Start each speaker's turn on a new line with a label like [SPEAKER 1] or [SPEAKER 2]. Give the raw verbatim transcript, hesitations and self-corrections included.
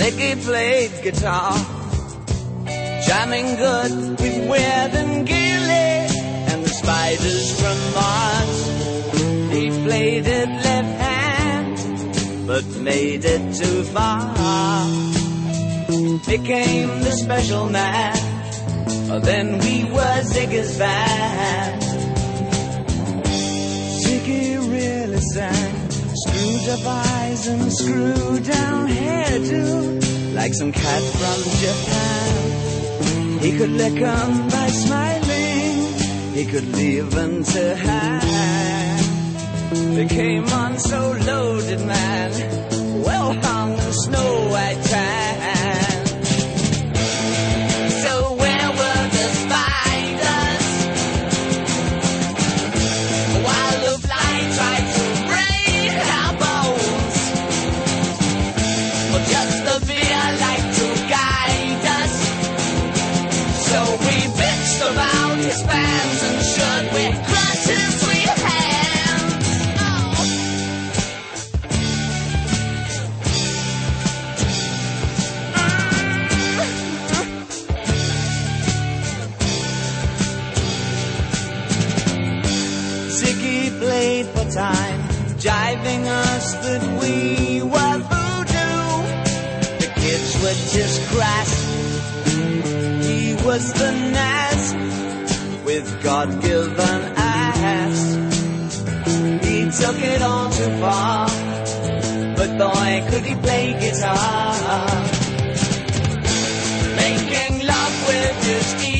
[SPEAKER 1] Ziggy played guitar, jamming good with Weird and Gilly and the Spiders from Mars. He played it left hand, but made it too far. Became the special man, then we were Ziggy's band. Ziggy really sang, screwed up eyes and screwed down hairdo, like some cat from Japan. He could lick 'em by smiling, he could leave 'em to hang. They came on so loaded, man, well hung in snow white tan. So where were the spiders while the fly tried to break our bones? But just the fear like to guide us. So we bitched about his fans and should we crush his sweet hands. Oh. Ziggy played for time, jiving us that we were voodoo. The kids were just crass, he was the Nas with God-given ass. He took it all too far, but boy could he play guitar. Making love with his